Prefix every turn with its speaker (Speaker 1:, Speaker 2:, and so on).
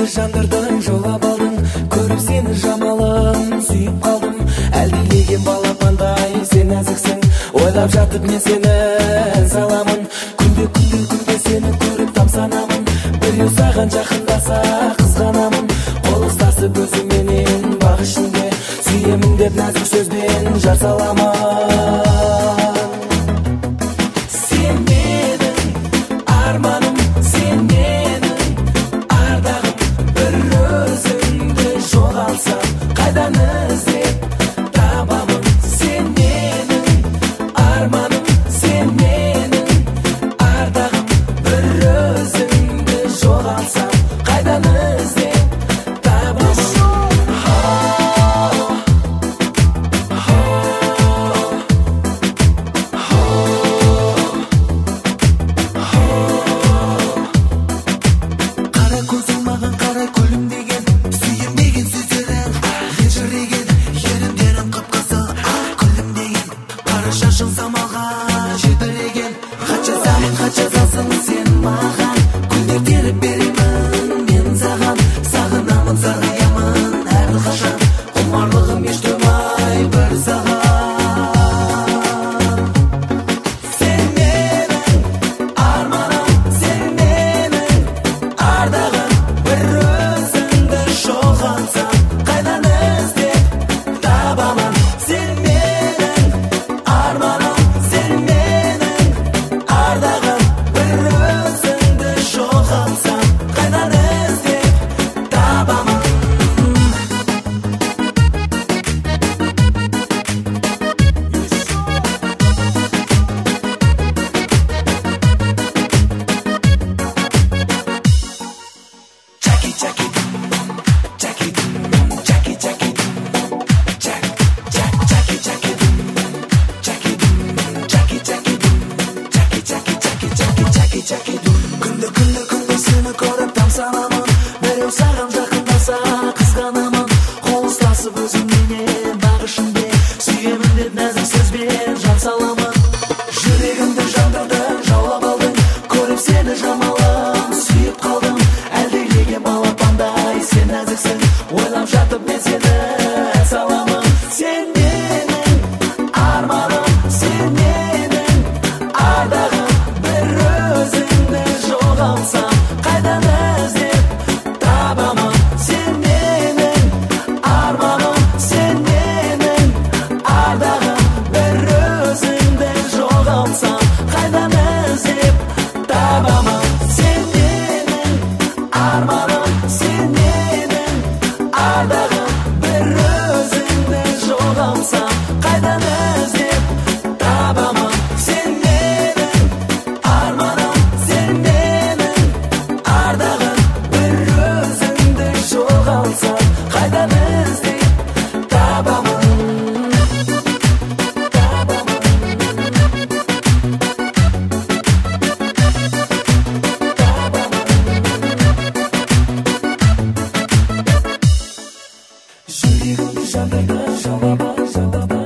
Speaker 1: жүрегімді жандырдың, жаулап алдың, көріп сені жамалым, сүйіп қалдым. Әлдилеген балапандай сен нәзіксің, ойлап жатып мен сені саламын. Күнде сені көріп тамсанамын, біреу саған жақындаса қызғанамын. Қол ұстасып өзіңменен бақ ішінде, сүйемін деп нәзік сөзбен жар саламын. Сен менің арманым, сен менің ардағым, бір өзіңді жоғалсам қайдан іздеп табамын. Сен менің арманым, сен менің ардағым, бір өзіңді жоғалсам қайдан іздеп табамын. Қара көзің маған қарай күлімдеген, сүйемеген сөздерің ежіреген, еріндерің қып-қызыл күлімдеген, қара шашың самалға желбіреген. Хат жазасың сен маған, гүлдер теріп беремін мен саған. Сағынамын, сарғаямын әрқашан, құмарлығым еш тумай бір саған. Сен менің арманым, сен менің ардағым, бір өзіңді жоғалсам қайдан іздеп табамын. Сен менің арманым, сен менің ардағым, бір өзіңді жоғалсам қайдан іздеп табамын. Күнде сені көріп тамсанамын, біреу саған жақындаса қызғанамын. Қол ұстасып өзіңменен бақ ішінде, сүйемін деп нәзік сөзбен жар саламын. Жүрегімді жандырдың, жаулап алдың, көріп сені жамалым, сүйіп қалдым. Әлдилеген балапандай сен нәзіксің, ойлап жатып мен сені саламын. Сен менің арманым, сен менің ардағым, бір өзіңді жоғалсам қайдан іздеп табамын. Сен менің арманым, сен менің ардағым, бір өзіңді жоғалсам қайдан іздеп табамын. Сен менің арманым, сен менің ардағым, бір өзіңді жоғалсам қайдан іздеп табамын. Сен менің арманым, сен менің ардағым, бір өзіңді жоғалсам қайдан іздеп табамын. Жүрегімді жандырдың, жаулап алдың,